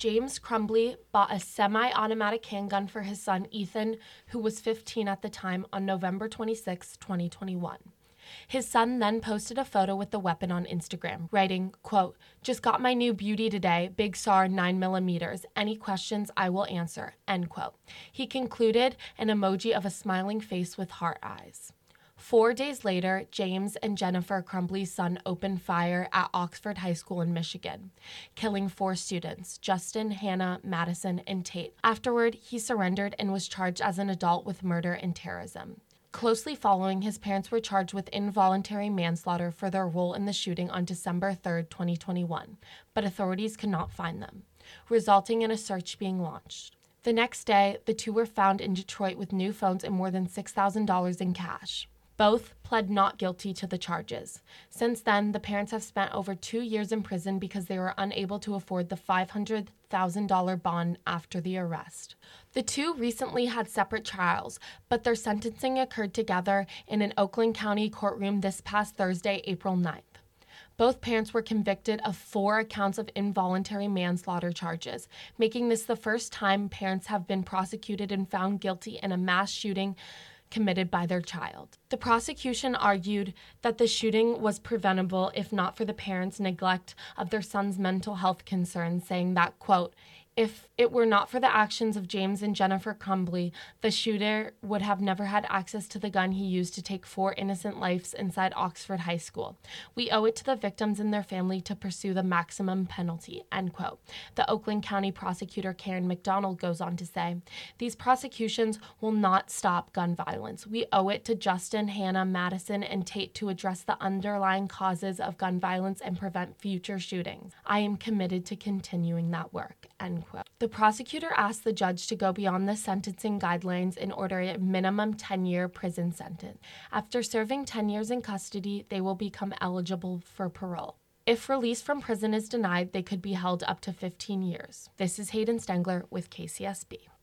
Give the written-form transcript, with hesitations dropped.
James Crumbley bought a semi-automatic handgun for his son Ethan, who was 15 at the time, on November 26, 2021. His son then posted a photo with the weapon on Instagram, writing, quote, "Just got my new beauty today, Big SAR 9mm. Any questions I will answer," end quote. He concluded an emoji of a smiling face with heart eyes. 4 days later, James and Jennifer Crumbley's son opened fire at Oxford High School in Michigan, killing 4 students, Justin, Hannah, Madison, and Tate. Afterward, he surrendered and was charged as an adult with murder and terrorism. Closely following, his parents were charged with involuntary manslaughter for their role in the shooting on December 3, 2021, but authorities could not find them, resulting in a search being launched. The next day, the two were found in Detroit with new phones and more than $6,000 in cash. Both pled not guilty to the charges. Since then, the parents have spent over 2 years in prison because they were unable to afford the $500,000 bond after the arrest. The two recently had separate trials, but their sentencing occurred together in an Oakland County courtroom this past Thursday, April 9th. Both parents were convicted of 4 counts of involuntary manslaughter charges, making this the first time parents have been prosecuted and found guilty in a mass shooting committed by their child. The prosecution argued that the shooting was preventable if not for the parents' neglect of their son's mental health concerns, saying that, quote, "If it were not for the actions of James and Jennifer Crumbley, the shooter would have never had access to the gun he used to take 4 innocent lives inside Oxford High School. We owe it to the victims and their family to pursue the maximum penalty," end quote. The Oakland County prosecutor Karen McDonald goes on to say, "These prosecutions will not stop gun violence. We owe it to Justin, Hannah, Madison, and Tate to address the underlying causes of gun violence and prevent future shootings. I am committed to continuing that work," end quote. The prosecutor asked the judge to go beyond the sentencing guidelines and order a minimum 10-year prison sentence. After serving 10 years in custody, they will become eligible for parole. If release from prison is denied, they could be held up to 15 years. This is Hayden Stengler with KCSB.